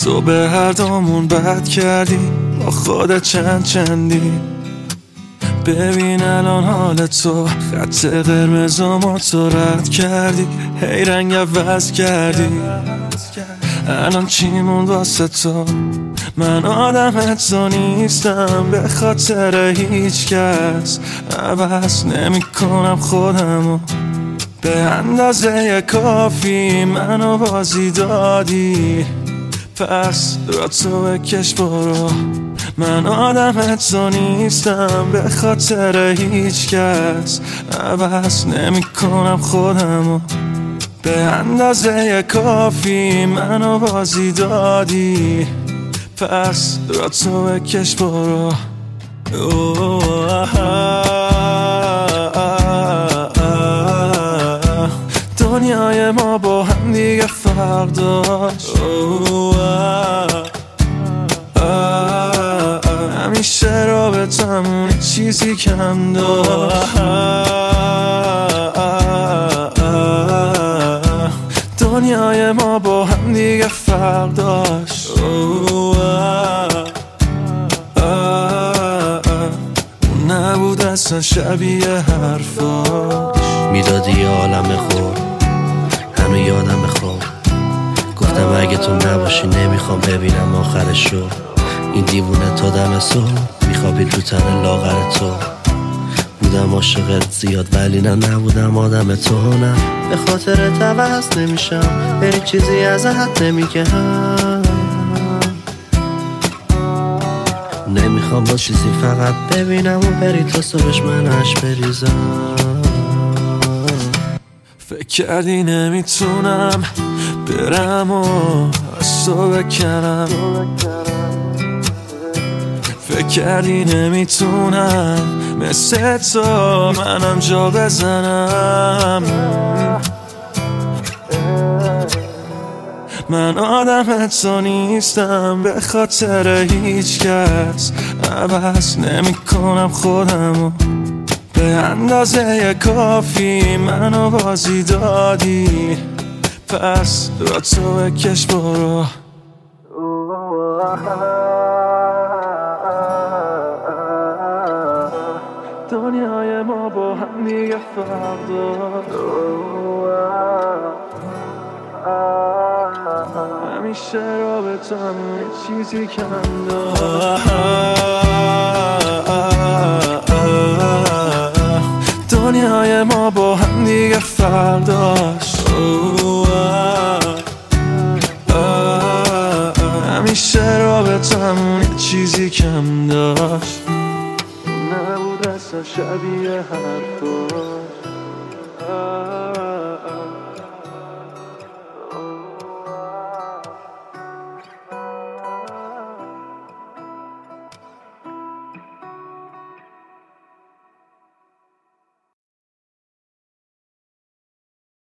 تو به هر دومون بد کردی، با خودت چندی. ببین الان حال تو، خط قرمزامو تو رد کردی، هی رنگ عوض کردی. الان چی موند واسه تو؟ من آدم تو نیستم، به خاطر هیچ کس عوض نمی کنم خودمو. به اندازه کافی منو بازی دادی، پس را تو بکش برو. من آدم تو نیستم، به خاطر هیچ کس عوض نمی کنم خودمو. به اندازه کافی منو بازی دادی، پس را تو بکش برو. دنیای ما با هم دیگه فرق داشت، همیشه رابطمون چیزی کم داشت. دنیای ما با هم دیگه فرق داشت، اون نبود اصلا شبیه حرفاش. میدادی یه عالم خور، هنو یادم بخور. گفتم اگه تو نباشی نمیخوام ببینم آخرشو. این دیوونه تا دم صبح میخوابید رو تن لاغر تو. بودم عاشقت زیاد ولی نبودم آدم تو. نه به خاطر عوض نمیشم، هیچ چیزی ازت نمیگم. نمیخوام با چیزی فقط ببینم و بری تو صبحش منش بریزم. فکر کردی نمیتونم برم و از تو بکنم، فکر کردی نمیتونم مثل تو منم جا بزنم. من آدم تو نیستم، به خاطر هیچ کس عوض نمی کنم خودمو. به اندازه کافی منو بازی دادی، پس را تو بکش برو. دنیای ما با هم دیگه فرق داشت، همیشه رابطمون چیزی کم داشت. دنیای ما با هم دیگه فرق داشت، همیشه رابطمون چیزی کم داشت. نبود اصلا شبیه حرفاش.